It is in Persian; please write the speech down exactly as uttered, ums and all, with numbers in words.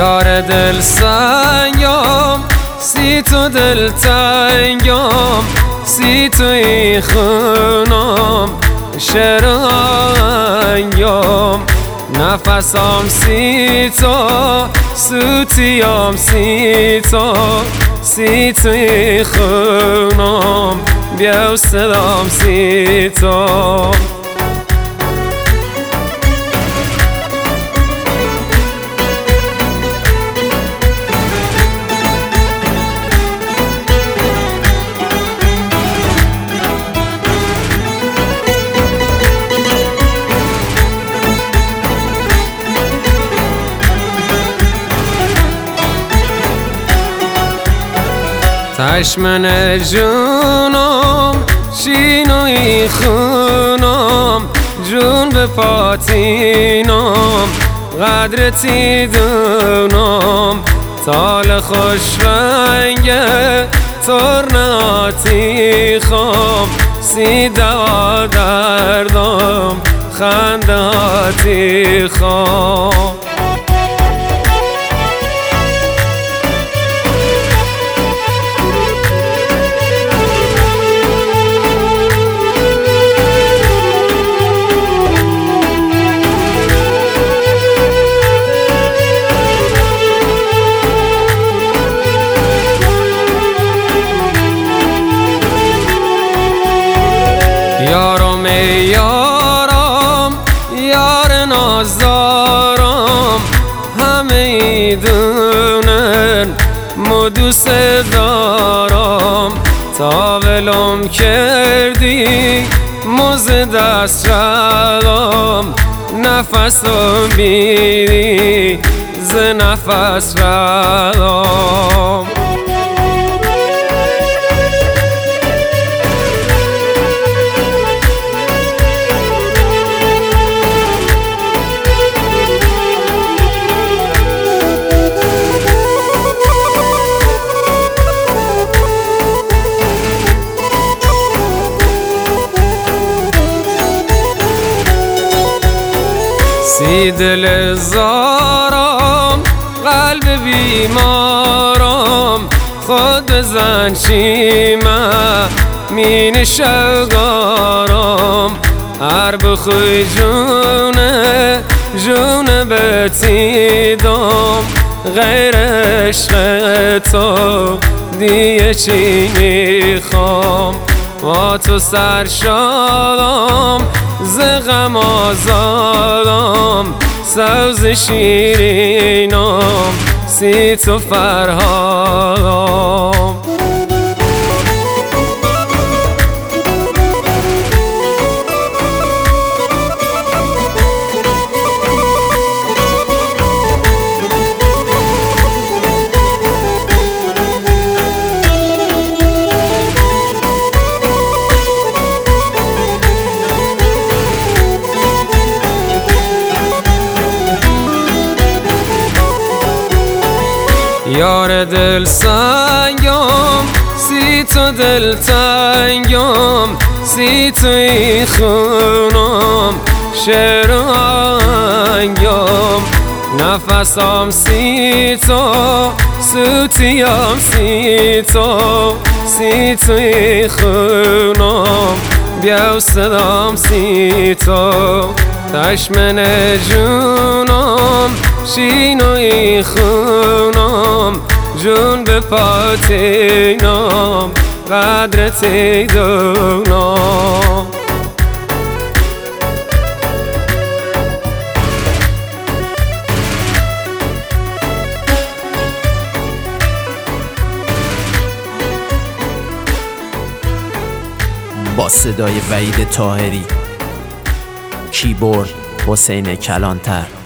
یار دل سنگم سی تو دل تنگم سی توی خونم شرنگم نفسم سی تو سوتیم سی تو سی توی خونم بیا و صدام سی تو چشمن جونم شینوی خونم جون به پاتینم قدرتی دونم تال خوش رنگه ترناتی خام سی دوا دردم خنداتی خام یارم ای یارم یار نازدارم همه ای دونن مو دوست دارم تا ولم کردی موز دست شدم نفسم بیدی ز نفس ردم سی دل زارم قلب بیمارم خود بزن چیمه مین شوگارم هر بخوی جونه جونه بتیدم غیر عشق تو دیگه چی میخوام با تو سرشادم ز غم آزادم سوز شیرینم سی تو فرهادم یار دل سنگم سی تو دل تنگم سی توی خونم شرنگم نفسم سی تو سوتیم سی تو سی توی خونم بیا و صدام سی تو چشمن جونم شینوی خونم جون به پاتینم قدرتی دونم با صدای وحید طاهری، کیبورد حسین کلانتر.